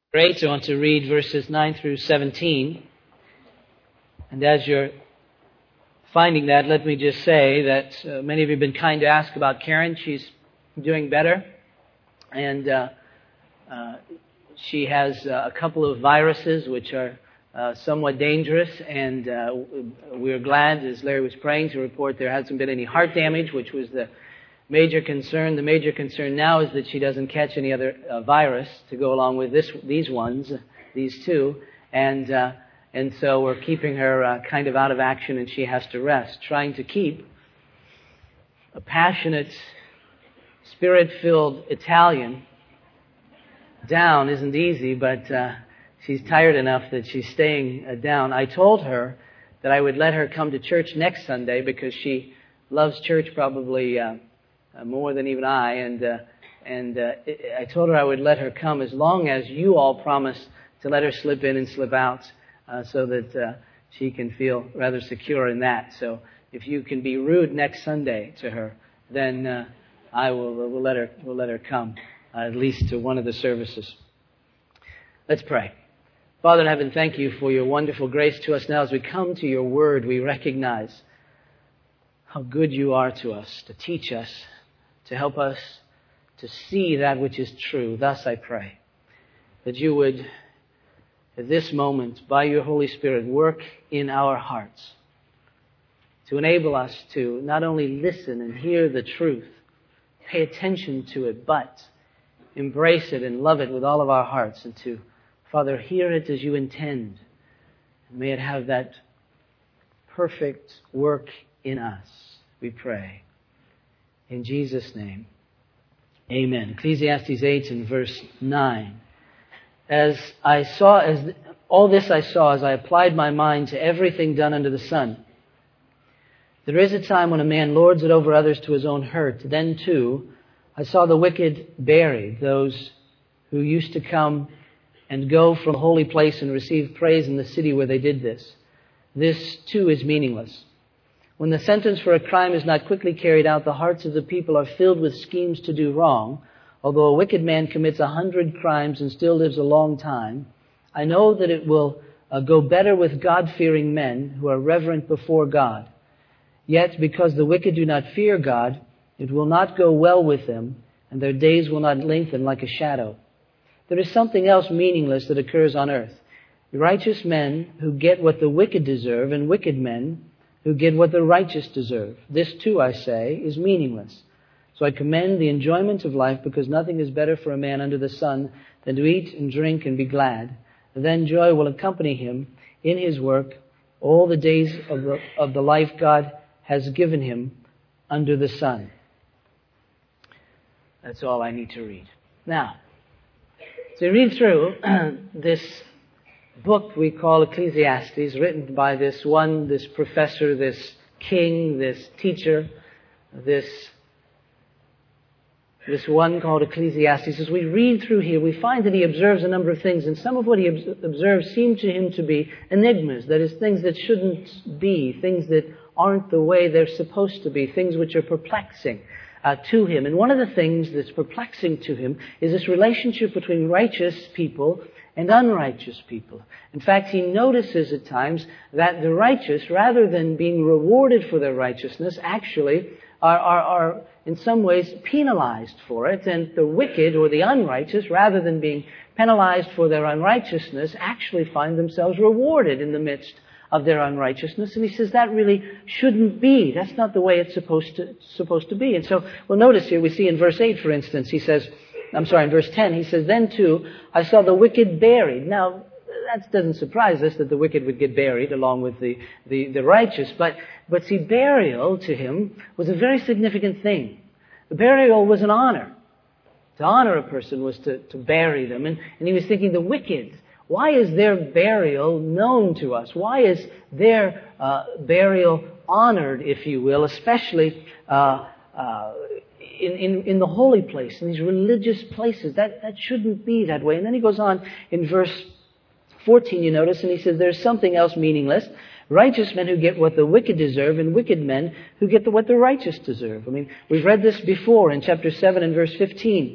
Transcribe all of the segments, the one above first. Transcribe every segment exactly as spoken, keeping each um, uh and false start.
Great. I want to read verses nine through seventeen. And as you're finding that, let me just say that uh, many of you have been kind to ask about Karen. She's doing better. And uh, uh, she has uh, a couple of viruses which are uh, somewhat dangerous. And uh, we're glad, as Larry was praying, to report there hasn't been any heart damage, which was the major concern. The major concern now is that she doesn't catch any other uh, virus to go along with this, these ones, these two. And uh, and so we're keeping her uh, kind of out of action, and she has to rest. Trying to keep a passionate, spirit-filled Italian down isn't easy, but uh, she's tired enough that she's staying uh, down. I told her that I would let her come to church next Sunday because she loves church probably Uh, Uh, more than even I, and uh, and uh, I told her I would let her come as long as you all promise to let her slip in and slip out, uh, so that uh, she can feel rather secure in that. So if you can be rude next Sunday to her, then uh, I will will let her will let her come uh, at least to one of the services. Let's pray. Father in heaven, thank you for your wonderful grace to us now. As we come to your word, we recognize how good you are to us, to teach us, to help us to see that which is true. Thus I pray that you would, at this moment, by your Holy Spirit, work in our hearts to enable us to not only listen and hear the truth, pay attention to it, but embrace it and love it with all of our hearts, and to, Father, hear it as you intend. And may it have that perfect work in us, we pray. In Jesus' name, amen. Ecclesiastes eight and verse nine. As I saw, as all this I saw as I applied my mind to everything done under the sun. There is a time when a man lords it over others to his own hurt. Then too, I saw the wicked buried, those who used to come and go from the holy place and receive praise in the city where they did this. This too is meaningless. When the sentence for a crime is not quickly carried out, the hearts of the people are filled with schemes to do wrong. Although a wicked man commits a hundred crimes and still lives a long time, I know that it will uh, go better with God-fearing men who are reverent before God. Yet, because the wicked do not fear God, it will not go well with them, and their days will not lengthen like a shadow. There is something else meaningless that occurs on earth. Righteous men who get what the wicked deserve, and wicked men who get what the righteous deserve. This too, I say, is meaningless. So I commend the enjoyment of life, because nothing is better for a man under the sun than to eat and drink and be glad. Then joy will accompany him in his work all the days of the, of the life God has given him under the sun. That's all I need to read. Now, so you read through this book we call Ecclesiastes, written by this one, this professor, this king, this teacher, this this one called Ecclesiastes. As we read through here, we find that he observes a number of things, and some of what he observes seem to him to be enigmas, that is, things that shouldn't be, things that aren't the way they're supposed to be, things which are perplexing uh, to him. And one of the things that's perplexing to him is this relationship between righteous people and unrighteous people. In fact, he notices at times that the righteous, rather than being rewarded for their righteousness, actually are, are, are in some ways penalized for it. And the wicked, or the unrighteous, rather than being penalized for their unrighteousness, actually find themselves rewarded in the midst of their unrighteousness. And he says that really shouldn't be. That's not the way it's supposed to, supposed to be. And so, well, notice here, we see in verse eight, for instance, he says, I'm sorry, in verse ten, he says, then too, I saw the wicked buried. Now, that doesn't surprise us that the wicked would get buried along with the, the, the righteous. But, but see, burial to him was a very significant thing. The burial was an honor. To honor a person was to, to bury them. And, and he was thinking, the wicked, why is their burial known to us? Why is their uh, burial honored, if you will, especially uh, uh, in, in, in the holy place, in these religious places? That, that shouldn't be that way. And then he goes on in verse fourteen, you notice, and he says, there's something else meaningless. Righteous men who get what the wicked deserve, and wicked men who get the, what the righteous deserve. I mean, we've read this before in chapter seven and verse fifteen.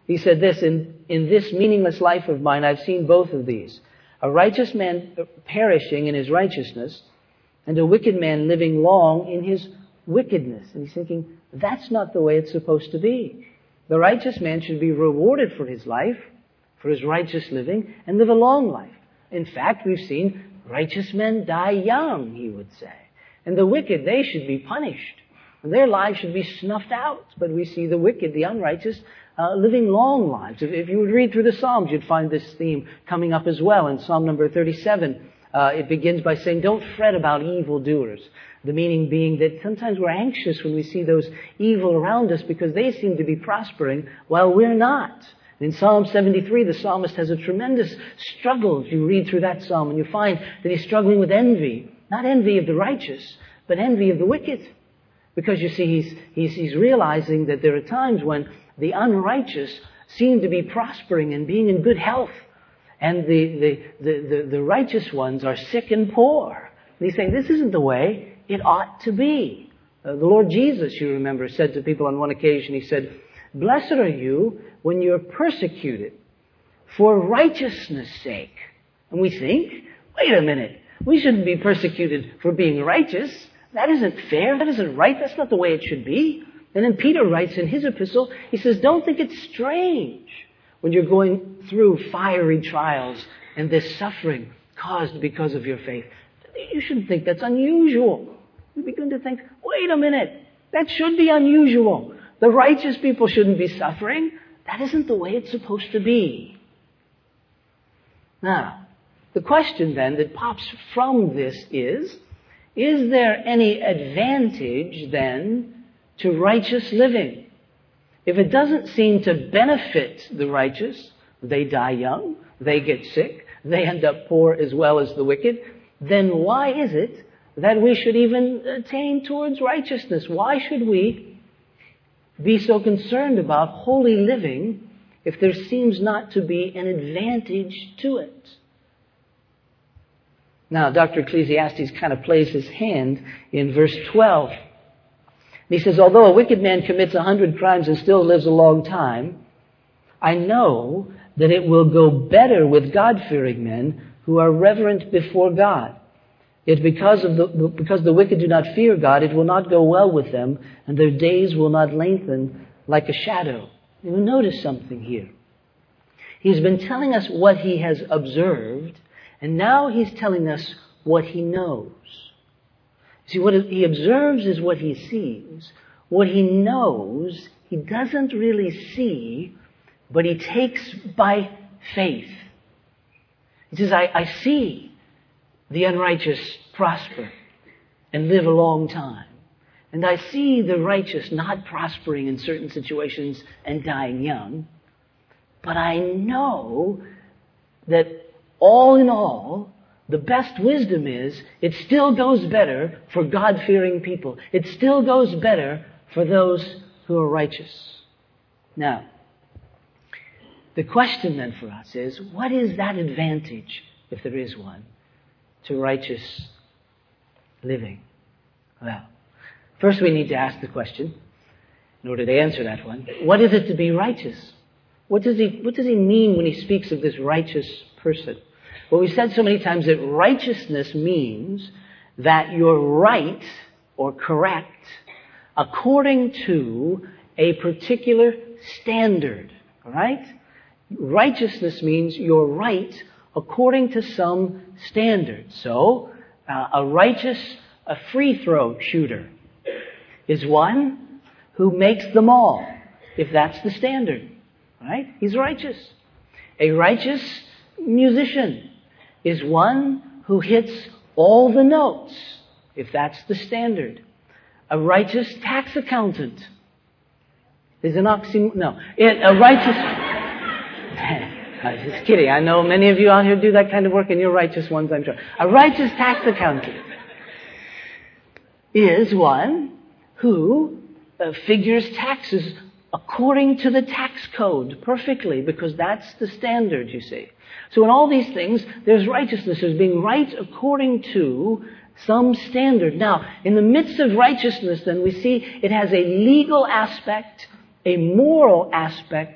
He said this, in, in this meaningless life of mine, I've seen both of these. A righteous man perishing in his righteousness, and a wicked man living long in his wickedness. And he's thinking, that's not the way it's supposed to be. The righteous man should be rewarded for his life, for his righteous living, and live a long life. In fact, we've seen righteous men die young, he would say. And the wicked, they should be punished. And their lives should be snuffed out. But we see the wicked, the unrighteous, uh, living long lives. If, if you would read through the Psalms, you'd find this theme coming up as well. In Psalm number thirty-seven, uh, it begins by saying, don't fret about evildoers. The meaning being that sometimes we're anxious when we see those evil around us because they seem to be prospering while we're not. In Psalm seventy-three, the psalmist has a tremendous struggle. If you read through that psalm, and you find that he's struggling with envy. Not envy of the righteous, but envy of the wicked. Because you see, he's, he's, he's realizing that there are times when the unrighteous seem to be prospering and being in good health. And the, the, the, the, the righteous ones are sick and poor. And he's saying, this isn't the way it ought to be. Uh, the Lord Jesus, you remember, said to people on one occasion, he said, blessed are you when you're persecuted for righteousness' sake. And we think, wait a minute, we shouldn't be persecuted for being righteous. That isn't fair. That isn't right. That's not the way it should be. And then Peter writes in his epistle, he says, don't think it's strange when you're going through fiery trials and this suffering caused because of your faith. You shouldn't think that's unusual. You begin to think, wait a minute, that should be unusual. The righteous people shouldn't be suffering. That isn't the way it's supposed to be. Now, the question then that pops from this is, is there any advantage then to righteous living? If it doesn't seem to benefit the righteous, they die young, they get sick, they end up poor as well as the wicked, then why is it that we should even attain towards righteousness? Why should we be so concerned about holy living if there seems not to be an advantage to it? Now, Doctor Ecclesiastes kind of plays his hand in verse twelve. He says, although a wicked man commits a hundred crimes and still lives a long time, I know that it will go better with God-fearing men who are reverent before God. Yet because of the, because the wicked do not fear God, it will not go well with them, and their days will not lengthen like a shadow. You will notice something here. He's been telling us what he has observed, and now he's telling us what he knows. See, what he observes is what he sees. What he knows, he doesn't really see, but he takes by faith. He says, I, I see the unrighteous prosper and live a long time. And I see the righteous not prospering in certain situations and dying young. But I know that all in all, the best wisdom is it still goes better for God-fearing people. It still goes better for those who are righteous. Now, the question then for us is, what is that advantage, if there is one, to righteous living? Well, first we need to ask the question, in order to answer that one, what is it to be righteous? What does he, what does he mean when he speaks of this righteous person? Well, we've said so many times that righteousness means that you're right or correct according to a particular standard. All right? Righteousness means you're right according to some standard. So, uh, a righteous, a free throw shooter is one who makes them all, if that's the standard. Right? He's righteous. A righteous musician is one who hits all the notes, if that's the standard. A righteous tax accountant is an oxymoron. No, it, a righteous... I'm just kidding. I know many of you out here do that kind of work, and you're righteous ones, I'm sure. A righteous tax accountant is one who uh, figures taxes according to the tax code perfectly, because that's the standard, you see. So in all these things, there's righteousness. There's being right according to some standard. Now, in the midst of righteousness, then, we see it has a legal aspect, a moral aspect,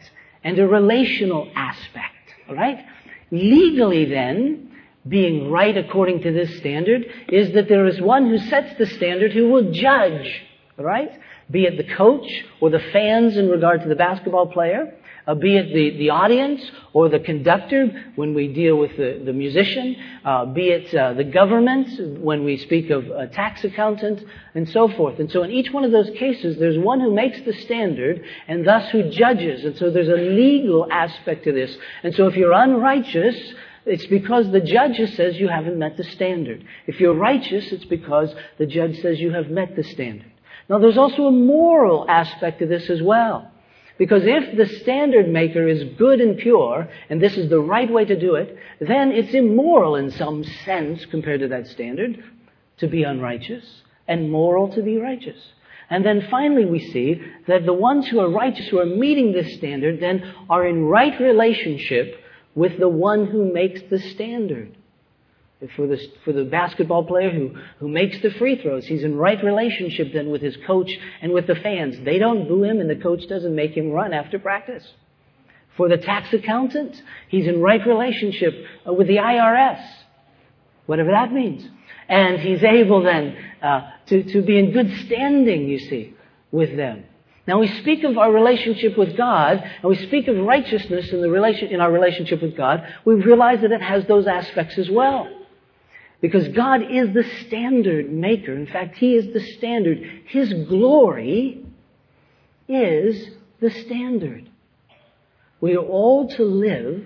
and a relational aspect. All right? Legally then, being right according to this standard is that there is one who sets the standard who will judge. All right? Be it the coach or the fans in regard to the basketball player, uh, be it the, the audience or the conductor when we deal with the, the musician, uh, be it uh, the government when we speak of a tax accountant, and so forth. And so in each one of those cases, there's one who makes the standard and thus who judges. And so there's a legal aspect to this. And so if you're unrighteous, it's because the judge says you haven't met the standard. If you're righteous, it's because the judge says you have met the standard. Now, there's also a moral aspect to this as well. Because if the standard maker is good and pure, and this is the right way to do it, then it's immoral in some sense compared to that standard to be unrighteous, and moral to be righteous. And then finally we see that the ones who are righteous, who are meeting this standard, then are in right relationship with the one who makes the standard. For the, for the basketball player who, who makes the free throws, he's in right relationship then with his coach and with the fans. They don't boo him and the coach doesn't make him run after practice. For the tax accountant, he's in right relationship with the I R S, whatever that means. And he's able then uh, to, to be in good standing, you see, with them. Now we speak of our relationship with God, and we speak of righteousness in, the relation, in our relationship with God. We realize that it has those aspects as well. Because God is the standard maker. In fact, He is the standard. His glory is the standard. We are all to live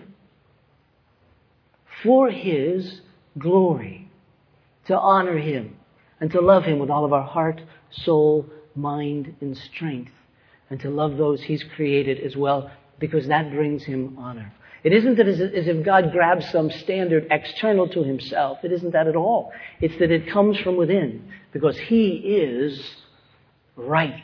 for His glory, to honor Him, and to love Him with all of our heart, soul, mind, and strength, and to love those He's created as well, because that brings Him honor. It isn't that as if God grabs some standard external to Himself. It isn't that at all. It's that it comes from within, because He is right.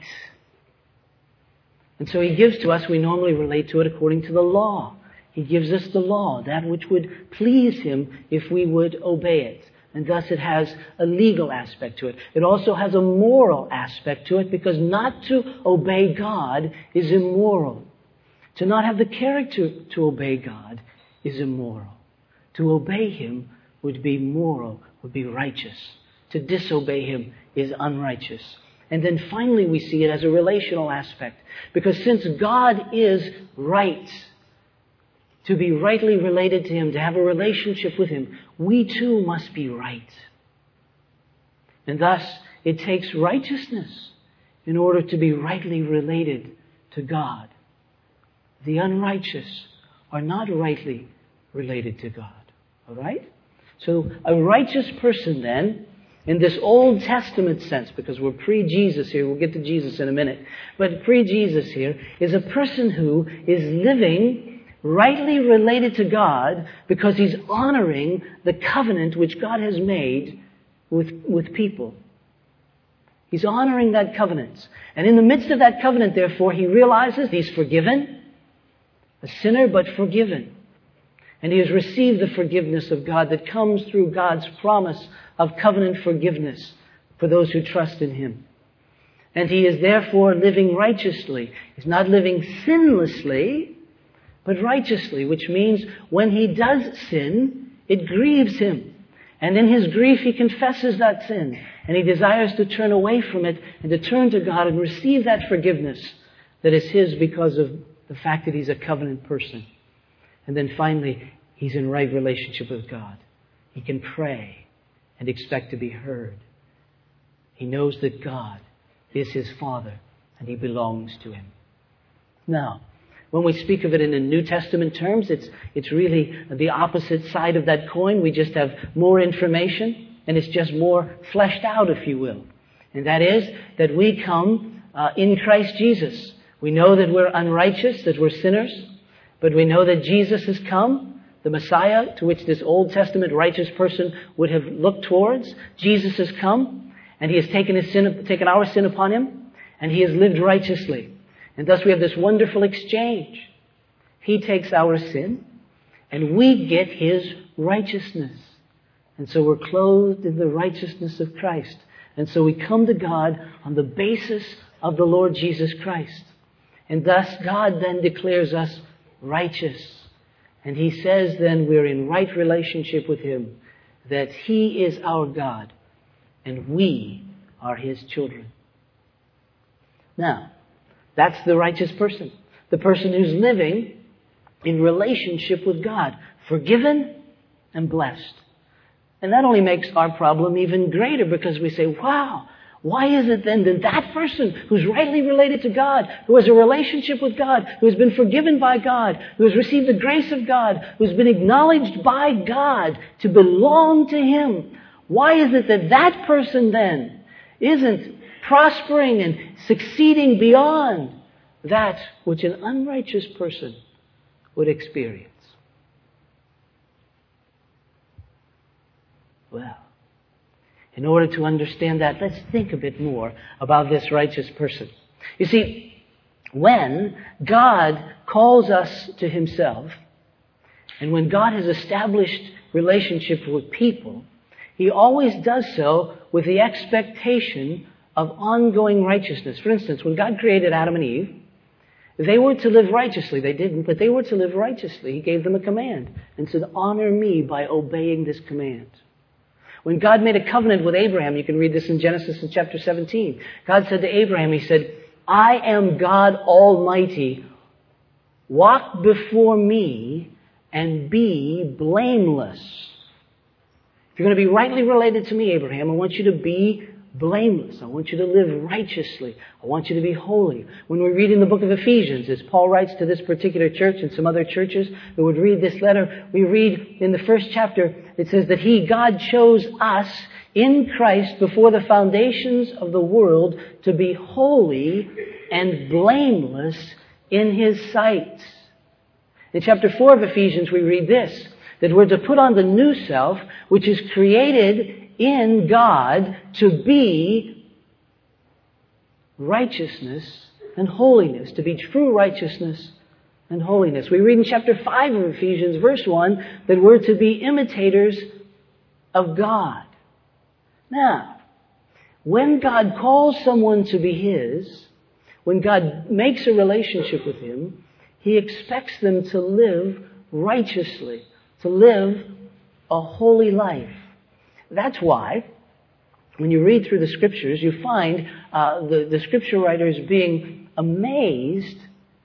And so He gives to us, we normally relate to it according to the law. He gives us the law, that which would please Him if we would obey it. And thus it has a legal aspect to it. It also has a moral aspect to it, because not to obey God is immoral. To not have the character to obey God is immoral. To obey Him would be moral, would be righteous. To disobey Him is unrighteous. And then finally we see it as a relational aspect. Because since God is right, to be rightly related to Him, to have a relationship with Him, we too must be right. And thus it takes righteousness in order to be rightly related to God. The unrighteous are not rightly related to God. All right? So a righteous person then, in this Old Testament sense, because we're pre-Jesus here, we'll get to Jesus in a minute, but pre-Jesus here is a person who is living rightly related to God because he's honoring the covenant which God has made with, with people. He's honoring that covenant. And in the midst of that covenant, therefore, he realizes he's forgiven. A sinner, but forgiven. And he has received the forgiveness of God that comes through God's promise of covenant forgiveness for those who trust in Him. And he is therefore living righteously. He's not living sinlessly, but righteously, which means when he does sin, it grieves him. And in his grief, he confesses that sin. And he desires to turn away from it and to turn to God and receive that forgiveness that is his because of the fact that he's a covenant person. And then finally, he's in right relationship with God. He can pray and expect to be heard. He knows that God is his Father and he belongs to Him. Now, when we speak of it in the New Testament terms, it's, it's really the opposite side of that coin. We just have more information and it's just more fleshed out, if you will. And that is that we come uh, in Christ Jesus. We know that we're unrighteous, that we're sinners, but we know that Jesus has come, the Messiah to which this Old Testament righteous person would have looked towards. Jesus has come, and He has taken his sin, taken our sin upon Him, and He has lived righteously. And thus we have this wonderful exchange. He takes our sin, and we get His righteousness. And so we're clothed in the righteousness of Christ. And so we come to God on the basis of the Lord Jesus Christ. And thus God then declares us righteous. And he says then we're in right relationship with him, that he is our God and we are his children. Now, that's the righteous person. The person who's living in relationship with God, forgiven and blessed. And that only makes our problem even greater because we say, wow, why is it then that that person who's rightly related to God, who has a relationship with God, who has been forgiven by God, who has received the grace of God, who's been acknowledged by God to belong to him, why is it that that person then isn't prospering and succeeding beyond that which an unrighteous person would experience? Well, in order to understand that, let's think a bit more about this righteous person. You see, when God calls us to himself, and when God has established relationship with people, he always does so with the expectation of ongoing righteousness. For instance, when God created Adam and Eve, they were to live righteously. They didn't, but they were to live righteously. He gave them a command and said, honor me by obeying this command. When God made a covenant with Abraham, you can read this in Genesis in chapter seventeen. God said to Abraham, he said, I am God Almighty. Walk before me and be blameless. If you're going to be rightly related to me, Abraham, I want you to be blameless. I want you to live righteously. I want you to be holy. When we read in the book of Ephesians, as Paul writes to this particular church and some other churches who would read this letter, we read in the first chapter, it says that he, God, chose us in Christ before the foundations of the world to be holy and blameless in his sight. In chapter four of Ephesians, we read this, that we're to put on the new self, which is created in God to be righteousness and holiness, to be true righteousness and holiness. We read in chapter five of Ephesians, verse one, that we're to be imitators of God. Now, when God calls someone to be his, when God makes a relationship with him, he expects them to live righteously, to live a holy life. That's why, when you read through the Scriptures, you find uh, the, the Scripture writers being amazed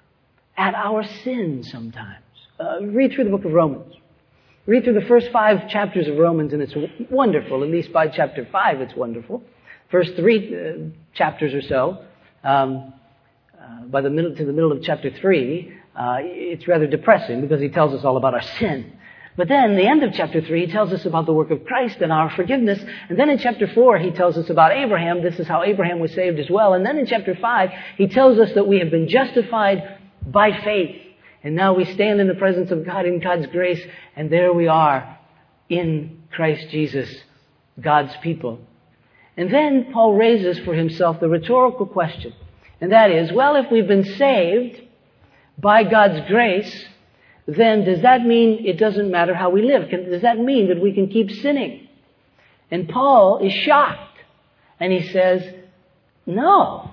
at our sins sometimes. Uh, read through the book of Romans. Read through the first five chapters of Romans, and it's wonderful. At least by chapter five, it's wonderful. First three uh, chapters or so, um, uh, by the middle to the middle of chapter three, uh, it's rather depressing because he tells us all about our sin. But then, the end of chapter three, he tells us about the work of Christ and our forgiveness. And then in chapter four, he tells us about Abraham. This is how Abraham was saved as well. And then in chapter five, he tells us that we have been justified by faith. And now we stand in the presence of God in God's grace. And there we are in Christ Jesus, God's people. And then Paul raises for himself the rhetorical question. And that is, well, if we've been saved by God's grace, then does that mean it doesn't matter how we live? Can, does that mean that we can keep sinning? And Paul is shocked. And he says, no.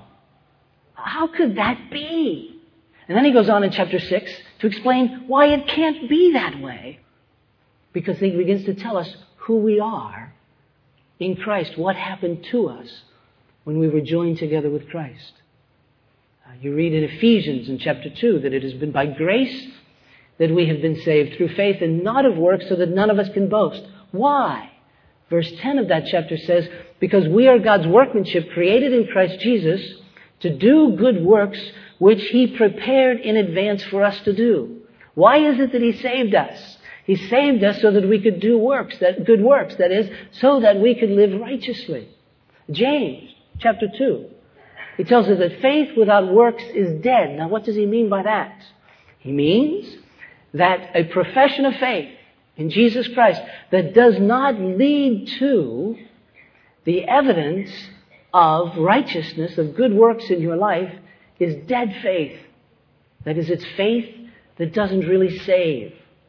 How could that be? And then he goes on in chapter six to explain why it can't be that way. Because he begins to tell us who we are in Christ, what happened to us when we were joined together with Christ. Uh, you read in Ephesians in chapter two that it has been by grace that we have been saved through faith and not of works, so that none of us can boast. Why? Verse ten of that chapter says, because we are God's workmanship created in Christ Jesus to do good works which he prepared in advance for us to do. Why is it that he saved us? He saved us so that we could do works, that good works, that is, so that we could live righteously. James chapter two, he tells us that faith without works is dead. Now what does he mean by that? He means that a profession of faith in Jesus Christ that does not lead to the evidence of righteousness, of good works in your life, is dead faith. That is, it's faith that doesn't really save.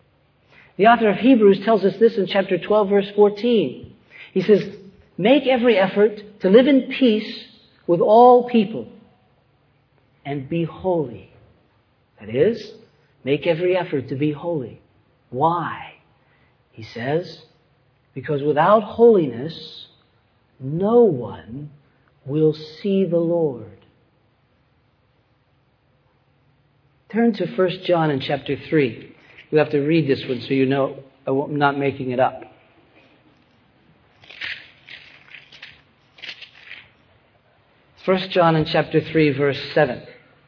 The author of Hebrews tells us this in chapter twelve, verse fourteen. He says, make every effort to live in peace with all people and be holy. That is, Make every effort to be holy. Why? He says, because without holiness, no one will see the Lord. Turn to First John in chapter three. You have to read this one so you know I'm not making it up. First John in chapter three, verse seven.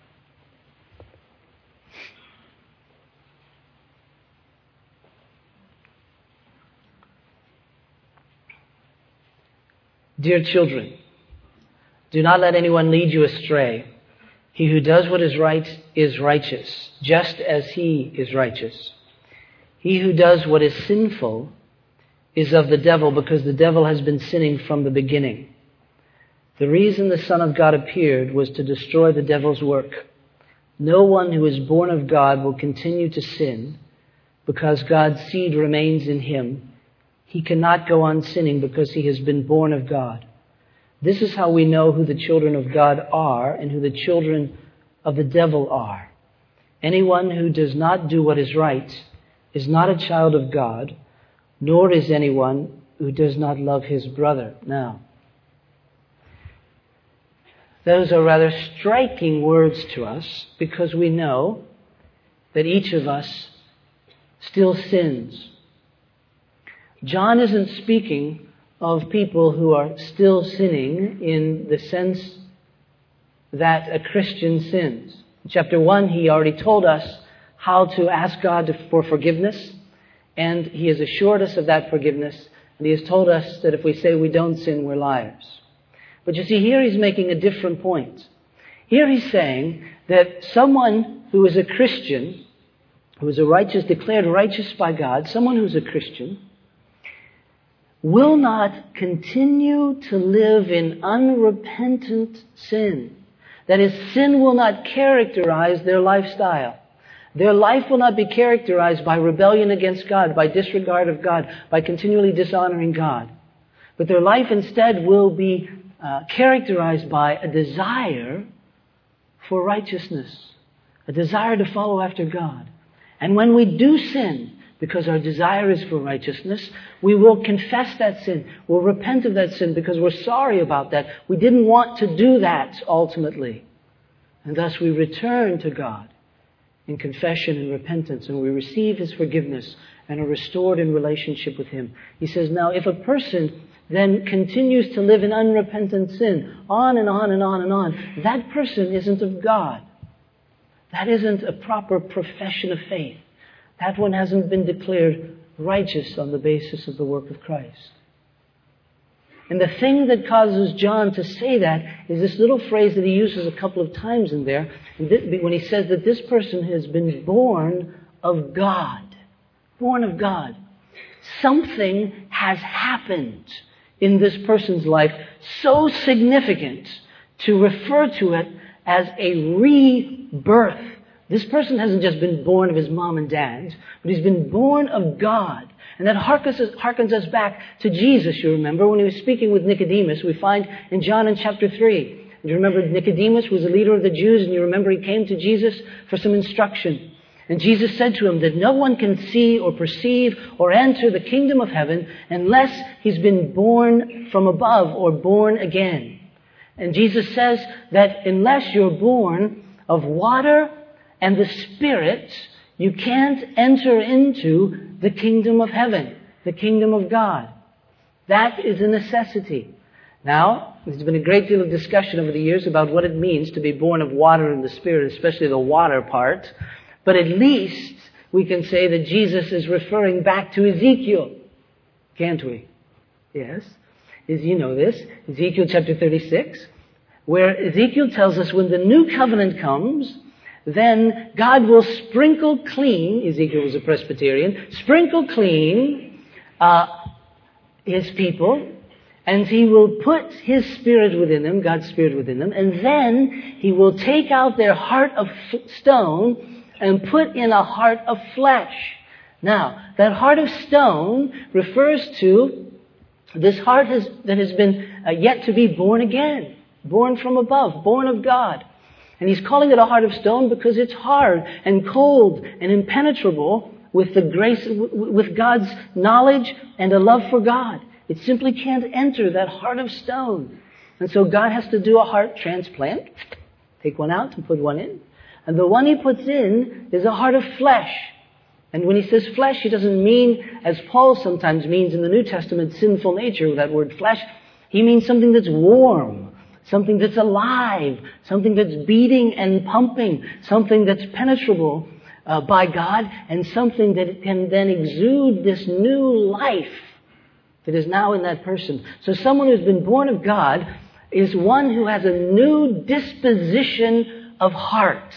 Dear children, do not let anyone lead you astray. He who does what is right is righteous, just as he is righteous. He who does what is sinful is of the devil, because the devil has been sinning from the beginning. The reason the Son of God appeared was to destroy the devil's work. No one who is born of God will continue to sin, because God's seed remains in him. He cannot go on sinning because he has been born of God. This is how we know who the children of God are and who the children of the devil are. Anyone who does not do what is right is not a child of God, nor is anyone who does not love his brother. Now, those are rather striking words to us, because we know that each of us still sins. John isn't speaking of people who are still sinning in the sense that a Christian sins. In chapter one, he already told us how to ask God for forgiveness, and he has assured us of that forgiveness, and he has told us that if we say we don't sin, we're liars. But you see, here he's making a different point. Here he's saying that someone who is a Christian, who is a righteous, declared righteous by God, someone who's a Christian, will not continue to live in unrepentant sin. That is, sin will not characterize their lifestyle. Their life will not be characterized by rebellion against God, by disregard of God, by continually dishonoring God. But their life instead will be uh, characterized by a desire for righteousness, a desire to follow after God. And when we do sin, because our desire is for righteousness, we will confess that sin. We'll repent of that sin because we're sorry about that. We didn't want to do that ultimately. And thus we return to God in confession and repentance, and we receive his forgiveness and are restored in relationship with him. He says, now if a person then continues to live in unrepentant sin, on and on and on and on, that person isn't of God. That isn't a proper profession of faith. That one hasn't been declared righteous on the basis of the work of Christ. And the thing that causes John to say that is this little phrase that he uses a couple of times in there, when he says that this person has been born of God. Born of God. Something has happened in this person's life so significant to refer to it as a rebirth. This person hasn't just been born of his mom and dad, but he's been born of God. And that harkens us, harkens us back to Jesus, you remember, when he was speaking with Nicodemus. We find in John in chapter three. You remember Nicodemus was the leader of the Jews, and you remember he came to Jesus for some instruction. And Jesus said to him that no one can see or perceive or enter the kingdom of heaven unless he's been born from above or born again. And Jesus says that unless you're born of water and the Spirit, you can't enter into the kingdom of heaven, the kingdom of God. That is a necessity. Now, there's been a great deal of discussion over the years about what it means to be born of water and the Spirit, especially the water part. But at least we can say that Jesus is referring back to Ezekiel. Can't we? Yes. As you know this, Ezekiel chapter thirty-six, where Ezekiel tells us when the new covenant comes, then God will sprinkle clean, Ezekiel was a Presbyterian, sprinkle clean uh, his people, and he will put his Spirit within them, God's Spirit within them, and then he will take out their heart of stone and put in a heart of flesh. Now, that heart of stone refers to this heart has, that has been uh, yet to be born again, born from above, born of God. And he's calling it a heart of stone because it's hard and cold and impenetrable with the grace, with God's knowledge and a love for God. It simply can't enter that heart of stone. And so God has to do a heart transplant. Take one out and put one in. And the one he puts in is a heart of flesh. And when he says flesh, he doesn't mean, as Paul sometimes means in the New Testament, sinful nature with that word flesh. He means something that's warm, something that's alive, something that's beating and pumping, something that's penetrable uh, by God, and something that can then exude this new life that is now in that person. So someone who's been born of God is one who has a new disposition of heart.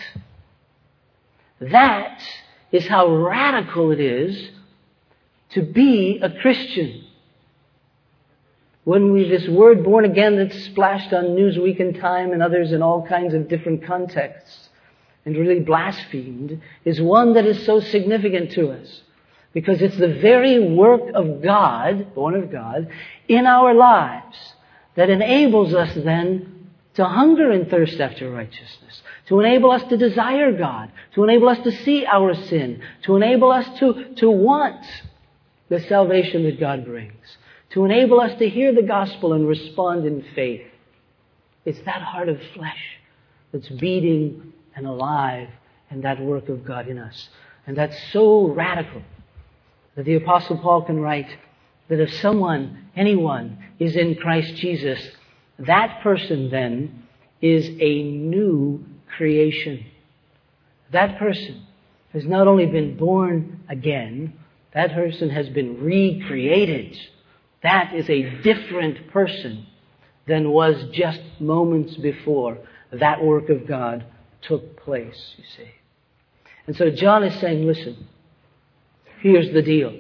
That is how radical it is to be a Christian. When we, this word born again that's splashed on Newsweek and Time and others in all kinds of different contexts and really blasphemed, is one that is so significant to us. Because it's the very work of God, born of God, in our lives that enables us then to hunger and thirst after righteousness, to enable us to desire God, to enable us to see our sin, to enable us to, to want the salvation that God brings, to enable us to hear the gospel and respond in faith. It's that heart of flesh that's beating and alive and that work of God in us. And that's so radical that the Apostle Paul can write that if someone, anyone, is in Christ Jesus, that person then is a new creation. That person has not only been born again, that person has been recreated. That is a different person than was just moments before that work of God took place, you see. And so John is saying, listen, here's the deal.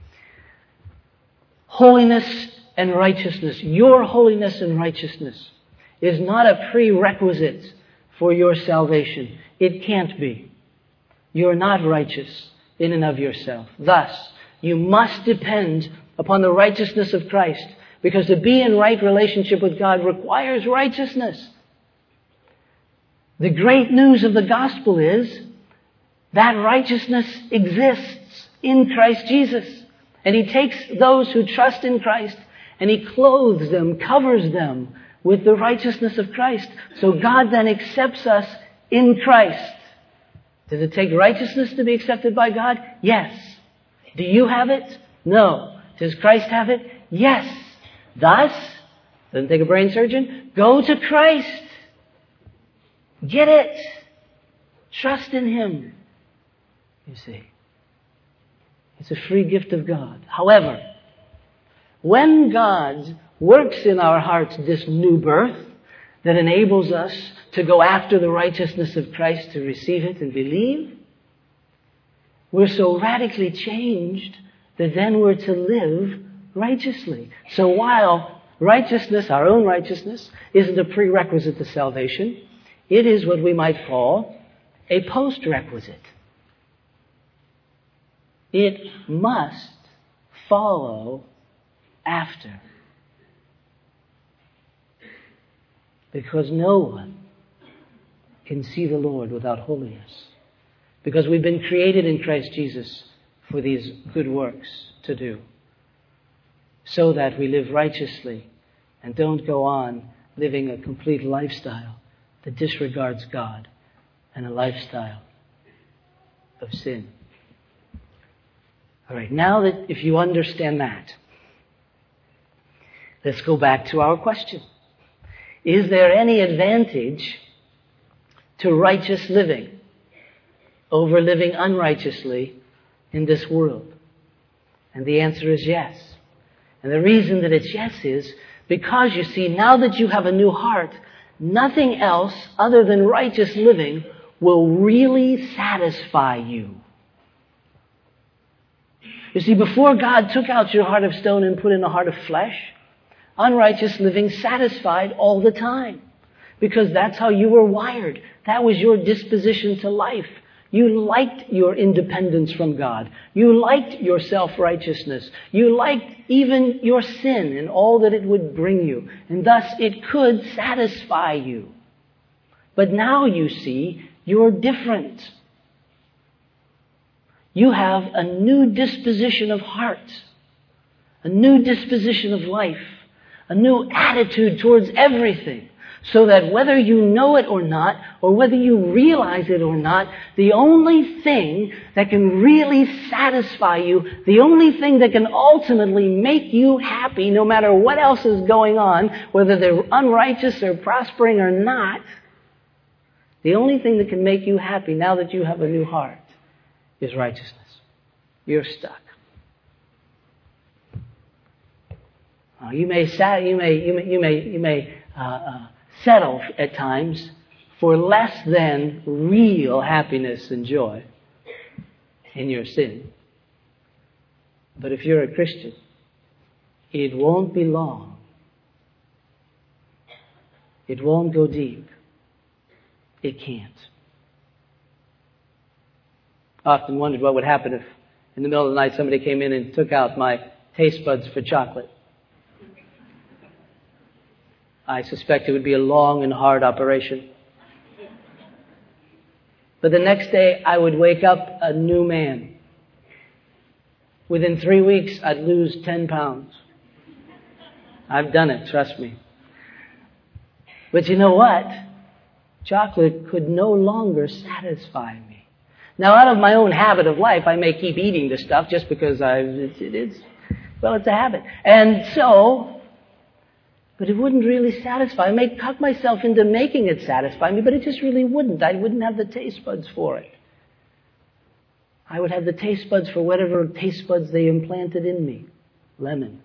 Holiness and righteousness, your holiness and righteousness, is not a prerequisite for your salvation. It can't be. You're not righteous in and of yourself. Thus, you must depend upon the righteousness of Christ, because to be in right relationship with God requires righteousness. The great news of the gospel is that righteousness exists in Christ Jesus. And he takes those who trust in Christ and he clothes them, covers them with the righteousness of Christ. So God then accepts us in Christ. Does it take righteousness to be accepted by God? Yes. Do you have it? No. Does Christ have it? Yes. Thus, doesn't take a brain surgeon, go to Christ. Get it. Trust in Him. You see. It's a free gift of God. However, when God works in our hearts this new birth that enables us to go after the righteousness of Christ, to receive it and believe, we're so radically changed that then we're to live righteously. So while righteousness, our own righteousness, isn't a prerequisite to salvation, it is what we might call a post-requisite. It must follow after. Because no one can see the Lord without holiness. Because we've been created in Christ Jesus for these good works to do. So that we live righteously and don't go on living a complete lifestyle that disregards God and a lifestyle of sin. All right, now that if you understand that, let's go back to our question. Is there any advantage to righteous living over living unrighteously in this world? And the answer is yes. And the reason that it's yes is because, you see, now that you have a new heart, nothing else other than righteous living will really satisfy you. You see, before God took out your heart of stone and put in a heart of flesh, unrighteous living satisfied all the time. Because that's how you were wired. That was your disposition to life. You liked your independence from God. You liked your self-righteousness. You liked even your sin and all that it would bring you. And thus it could satisfy you. But now you see, you're different. You have a new disposition of heart, a new disposition of life, a new attitude towards everything. So that whether you know it or not, or whether you realize it or not, the only thing that can really satisfy you, the only thing that can ultimately make you happy, no matter what else is going on, whether they're unrighteous or prospering or not, the only thing that can make you happy now that you have a new heart is righteousness. You're stuck. Uh, you may, you may, you may, you may, you may uh, uh, settle at times for less than real happiness and joy in your sin. But if you're a Christian, it won't be long. It won't go deep. It can't. I often wondered what would happen if in the middle of the night somebody came in and took out my taste buds for chocolate. I suspect it would be a long and hard operation. But the next day, I would wake up a new man. Within three weeks, I'd lose ten pounds. I've done it, trust me. But you know what? Chocolate could no longer satisfy me. Now, out of my own habit of life, I may keep eating this stuff just because I, it, it is, well, it's a habit. And so, but it wouldn't really satisfy. I may talk myself into making it satisfy me, but it just really wouldn't. I wouldn't have the taste buds for it. I would have the taste buds for whatever taste buds they implanted in me. Lemon.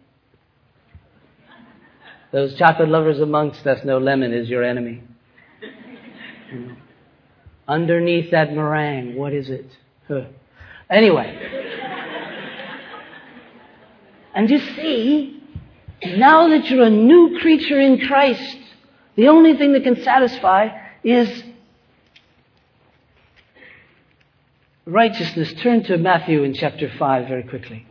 Those chocolate lovers amongst us know lemon is your enemy. You know. Underneath that meringue, what is it? Huh. Anyway. And you see, now that you're a new creature in Christ, the only thing that can satisfy is righteousness. Turn to Matthew in chapter five very quickly.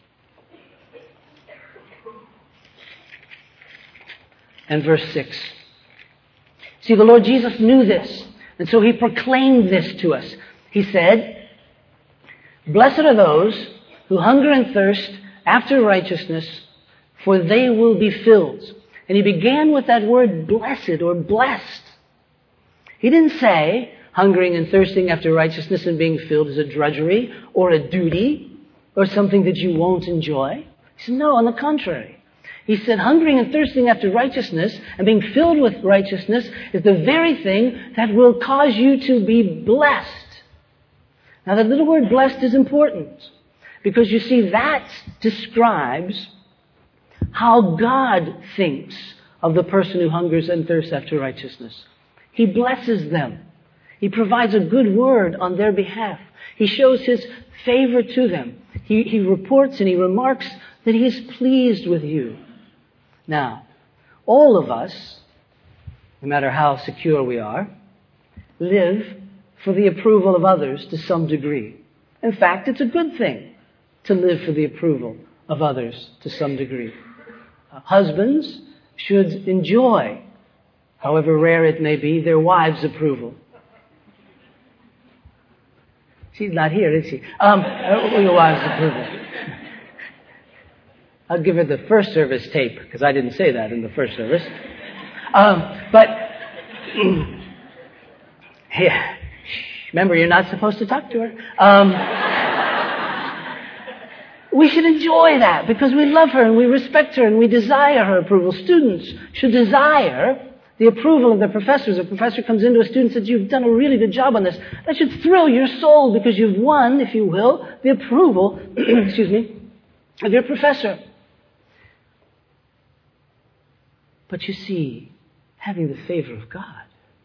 And verse six. See, the Lord Jesus knew this, and so He proclaimed this to us. He said, "Blessed are those who hunger and thirst after righteousness, for they will be filled." And He began with that word blessed or blessed. He didn't say hungering and thirsting after righteousness and being filled is a drudgery or a duty or something that you won't enjoy. He said, no, on the contrary. He said hungering and thirsting after righteousness and being filled with righteousness is the very thing that will cause you to be blessed. Now that little word blessed is important because you see that describes how God thinks of the person who hungers and thirsts after righteousness. He blesses them. He provides a good word on their behalf. He shows His favor to them. He, he reports and He remarks that He is pleased with you. Now, all of us, no matter how secure we are, live for the approval of others to some degree. In fact, it's a good thing to live for the approval of others to some degree. Uh, husbands should enjoy, however rare it may be, their wives' approval. She's not here, is she? Um, your wife's approval. I'll give her the first service tape, because I didn't say that in the first service. Um, but, yeah, remember, you're not supposed to talk to her. Um, we should enjoy that, because we love her, and we respect her, and we desire her approval. Students should desire the approval of their professors. A professor comes into a student and says, you've done a really good job on this. That should thrill your soul because you've won, if you will, the approval, excuse me, of your professor. But you see, having the favor of God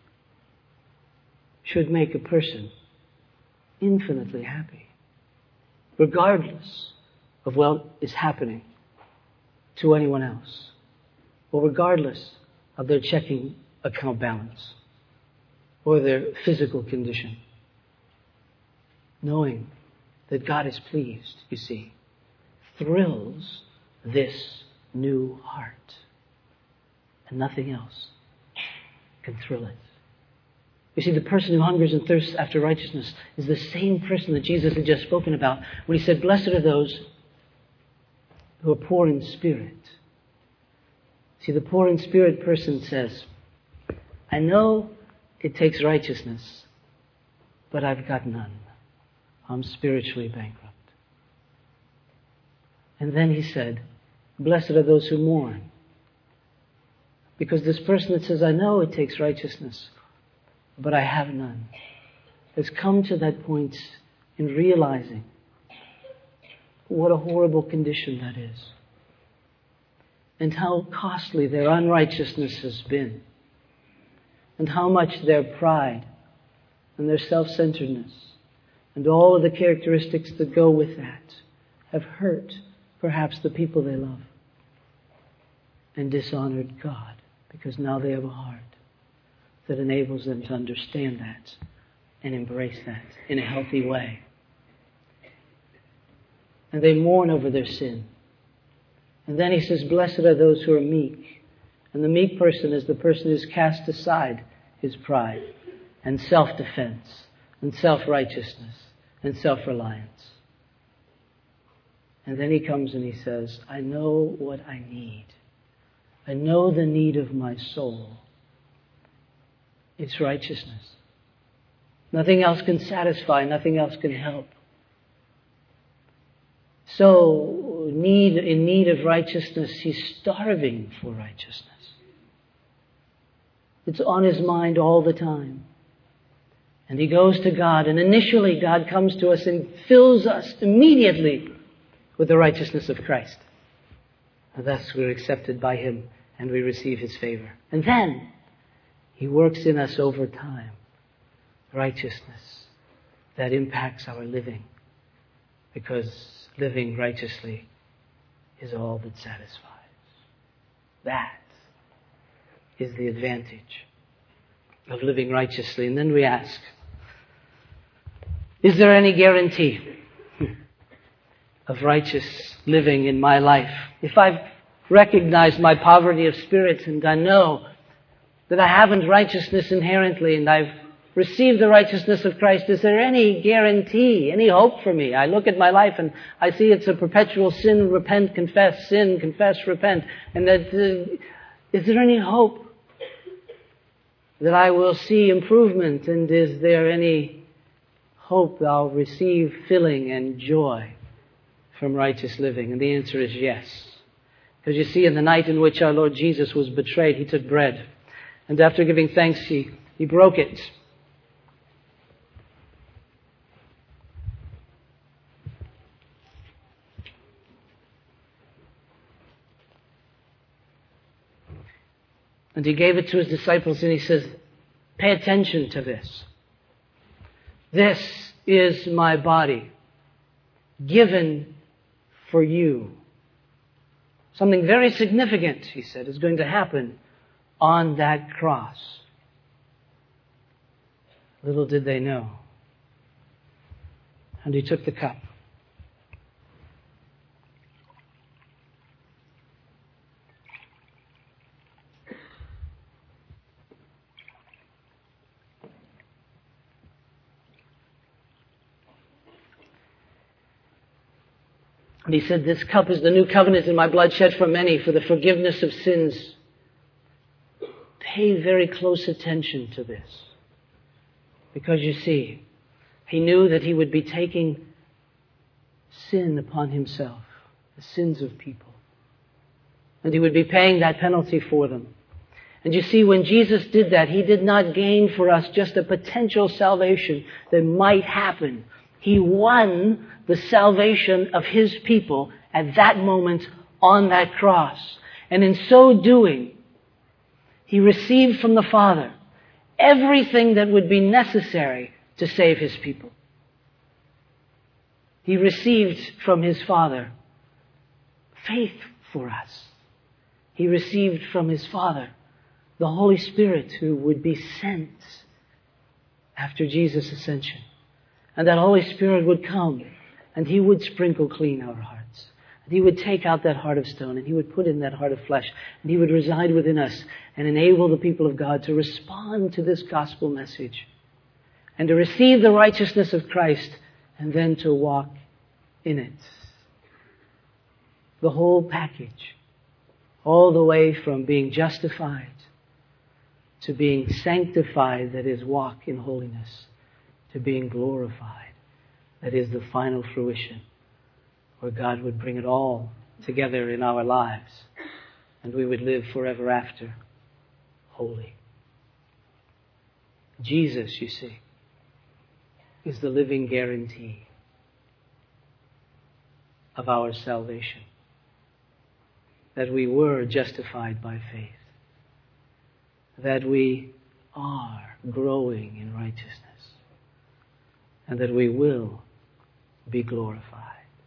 should make a person infinitely happy, regardless of what is happening to anyone else, or regardless of their checking account balance or their physical condition. Knowing that God is pleased, you see, thrills this new heart. And nothing else can thrill it. You see, the person who hungers and thirsts after righteousness is the same person that Jesus had just spoken about when he said, blessed are those who are poor in spirit. See, the poor in spirit person says, I know it takes righteousness, but I've got none. I'm spiritually bankrupt. And then he said, blessed are those who mourn. Because this person that says, I know it takes righteousness, but I have none, has come to that point in realizing what a horrible condition that is. And how costly their unrighteousness has been. And how much their pride and their self-centeredness and all of the characteristics that go with that have hurt perhaps the people they love and dishonored God, because now they have a heart that enables them to understand that and embrace that in a healthy way. And they mourn over their sin. And then he says, blessed are those who are meek. And the meek person is the person who's cast aside his pride and self-defense and self-righteousness and self-reliance. And then he comes and he says, I know what I need. I know the need of my soul. It's righteousness. Nothing else can satisfy. Nothing else can help. So, need, in need of righteousness, he's starving for righteousness. It's on his mind all the time. And he goes to God, and initially God comes to us and fills us immediately with the righteousness of Christ. And thus we're accepted by him and we receive his favor. And then he works in us over time righteousness that impacts our living, because living righteously is all that satisfies. That is the advantage of living righteously. And then we ask, is there any guarantee of righteous living in my life? If I've recognized my poverty of spirit and I know that I haven't righteousness inherently and I've received the righteousness of Christ, is there any guarantee, any hope for me? I look at my life and I see it's a perpetual sin, repent, confess, sin, confess, repent. And that, uh, is there any hope that I will see improvement? And is there any hope that I'll receive filling and joy from righteous living? And the answer is yes. Because you see, in the night in which our Lord Jesus was betrayed, he took bread. And after giving thanks, he, he broke it. And he gave it to his disciples and he says, pay attention to this. This is my body given for you. Something very significant, he said, is going to happen on that cross. Little did they know. And he took the cup. And he said, this cup is the new covenant in my blood, shed for many for the forgiveness of sins. Pay very close attention to this. Because you see, he knew that he would be taking sin upon himself, the sins of people. And he would be paying that penalty for them. And you see, when Jesus did that, he did not gain for us just a potential salvation that might happen. He won the salvation of his people at that moment on that cross. And in so doing, he received from the Father everything that would be necessary to save his people. He received from his Father faith for us. He received from his Father the Holy Spirit who would be sent after Jesus' ascension. And that Holy Spirit would come and he would sprinkle clean our hearts. And He would take out that heart of stone and He would put in that heart of flesh. And He would reside within us and enable the people of God to respond to this gospel message and to receive the righteousness of Christ and then to walk in it. The whole package. All the way from being justified to being sanctified, that is, walk in holiness, to being glorified, that is, the final fruition, where God would bring it all together in our lives and we would live forever after holy. Jesus, you see, is the living guarantee of our salvation, that we were justified by faith, that we are growing in righteousness, and that we will be glorified.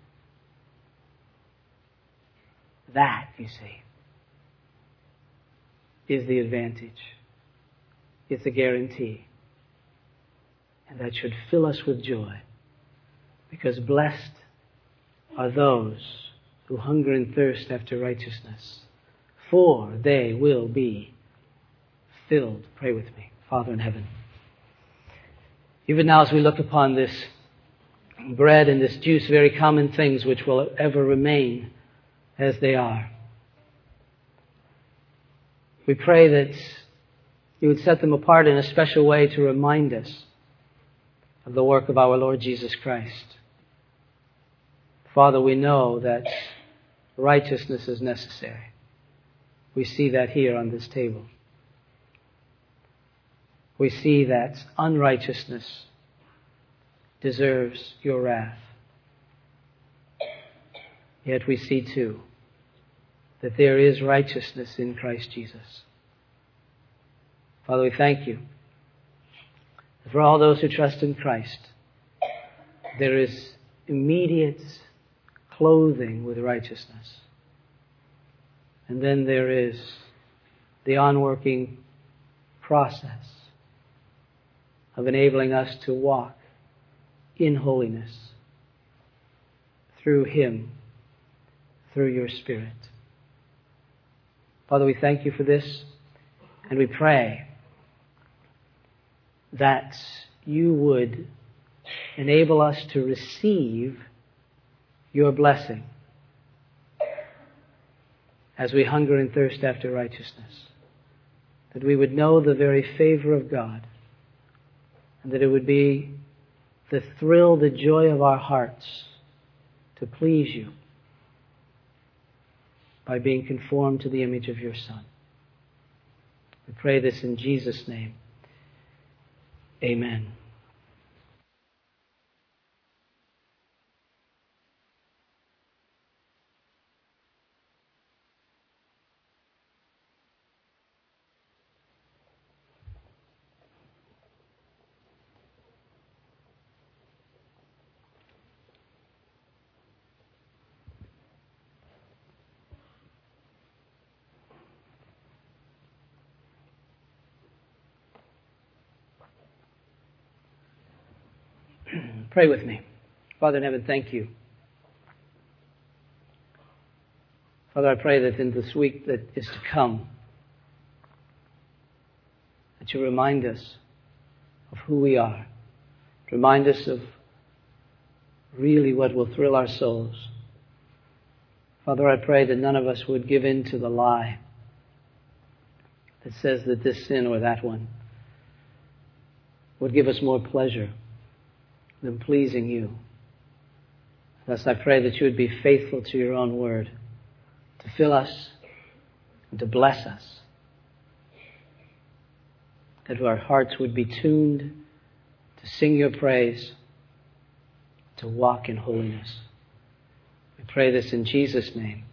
That, you see, is the advantage. It's a guarantee. And that should fill us with joy, because blessed are those who hunger and thirst after righteousness, for they will be filled. Pray with me. Father in heaven, even now as we look upon this bread and this juice, very common things which will ever remain as they are, we pray that You would set them apart in a special way to remind us of the work of our Lord Jesus Christ. Father, we know that righteousness is necessary. We see that here on this table. We see that unrighteousness deserves your wrath. Yet we see too that there is righteousness in Christ Jesus. Father, we thank you for all those who trust in Christ. There is immediate clothing with righteousness. And then there is the onworking process of enabling us to walk in holiness through Him, through your Spirit. Father, we thank you for this, and we pray that you would enable us to receive your blessing as we hunger and thirst after righteousness, that we would know the very favor of God, and that it would be the thrill, the joy of our hearts to please you by being conformed to the image of your Son. We pray this in Jesus' name. Amen. Pray with me. Father in heaven, thank you. Father, I pray that in this week that is to come, that you remind us of who we are. Remind us of really what will thrill our souls. Father, I pray that none of us would give in to the lie that says that this sin or that one would give us more pleasure than pleasing you. Thus I pray that you would be faithful to your own word, to fill us and to bless us, that our hearts would be tuned to sing your praise, to walk in holiness. We pray this in Jesus' name.